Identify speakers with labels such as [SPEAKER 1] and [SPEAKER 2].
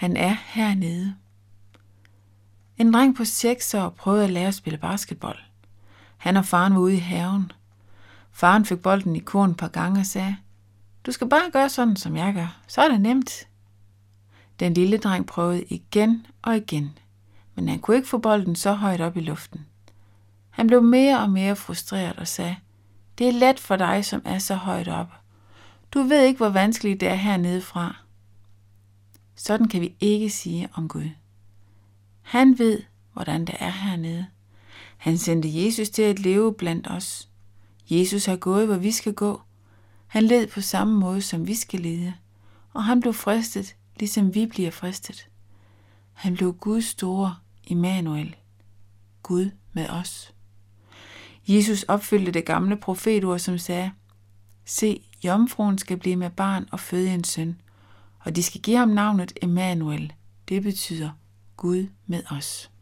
[SPEAKER 1] Han er hernede. En dreng på 6 år prøvede at lære at spille basketball. Han og faren var ude i haven. Faren fik bolden i kurven et par gange og sagde, du skal bare gøre sådan, som jeg gør. Så er det nemt. Den lille dreng prøvede igen og igen, men han kunne ikke få bolden så højt op i luften. Han blev mere og mere frustreret og sagde, det er let for dig, som er så højt op. Du ved ikke, hvor vanskeligt det er hernede fra. Sådan kan vi ikke sige om Gud. Han ved, hvordan det er hernede. Han sendte Jesus til at leve blandt os. Jesus har gået, hvor vi skal gå. Han led på samme måde, som vi skal lide. Og han blev fristet, ligesom vi bliver fristet. Han blev Guds store Immanuel. Gud med os. Jesus opfyldte det gamle profetord, som sagde, se, jomfruen skal blive med barn og føde en søn, og de skal give ham navnet Immanuel. Det betyder Gud med os.